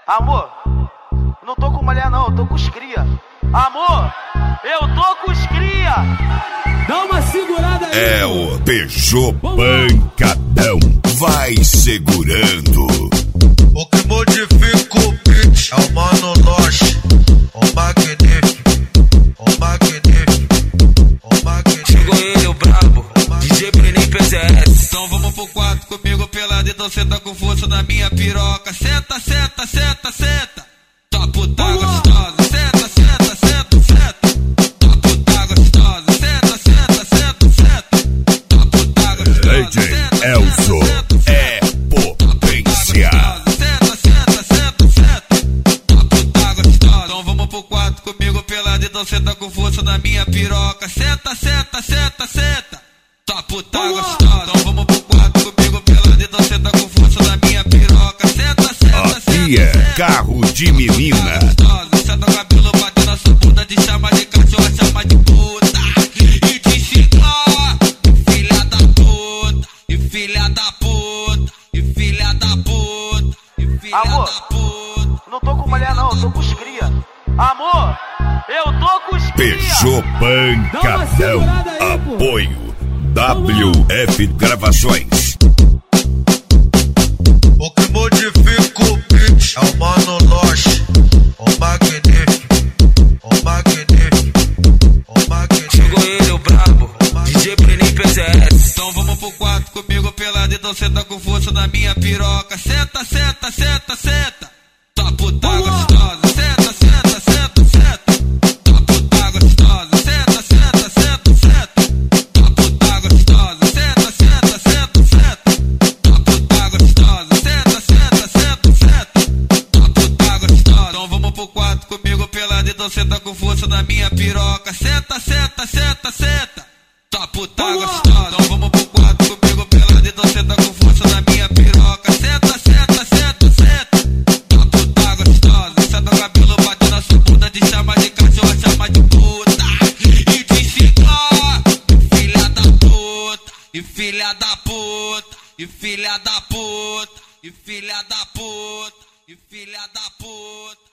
Amor, não tô com mulher não, eu tô com os cria. Amor, eu tô com os cria. Dá uma segurada aí. É o Peugeot Pancadão. Vai segurando. O que modifica o beat é o Mano Loche, o magnífico, o magnífico, o magnífico. Chegou ele, o brabo, DJ Breninho PZS. Então vamos pro quarto comigo pelado, então senta com força na minha piroca. Senta, senta, senta, senta. Tua puta gostosa. Senta, senta, senta, senta. Tua puta gostosa. Senta, senta, senta, senta. Tua puta gostosa. DJ Elzo é potência. Senta, senta, senta, senta. Tua puta gostosa. Então vamos pro quarto comigo pelado, então senta com força na minha piroca. Senta, senta, senta, senta. Tua puta gostosa. Então vamos pro quarto comigo pelado, então senta com força na minha piroca. Senta, senta, Aqui é carro de menina. Senta o cabelo batendo na sua bunda, te chama de cachorra, chama de puta. E te xinga, filha da puta. E filha da puta. E filha da puta. E filha Amor, da puta. não tô com mulher não, eu tô com os cria. Amor, eu tô com os cria. Peugeot Pancadão. Apoio WF Gravações. O que modifica o beat é o Mano Loche, o magnífico, o magnífico, o magnífico. Chegou ele, o brabo, DJ Breninho PZS. Então vamos pro quarto comigo pelado, então senta com força na minha piroca. Senta, senta, senta, senta. Tua puta gostosa. Senta, senta, senta, senta. Tua puta gostosa. Senta, senta, senta, senta. Tua puta gostosa. Senta, senta, senta, senta. Tua puta gostosa. Senta, senta, senta, senta. Tua puta gostosa. Então vamos pro quarto comigo pelado, então senta com força na minha piroca. Senta, senta, senta, senta. Tua puta gostosa. Então vamos pro quarto comigo pelado, então senta com força na minha piroca. Senta, senta, senta, senta. Tua puta gostosa. Senta o cabelo batendo na sua bunda, te chama de cachorra, chama de puta. E te xinga, filha da puta. E filha da puta. E filha da puta. E filha da puta. E filha da puta.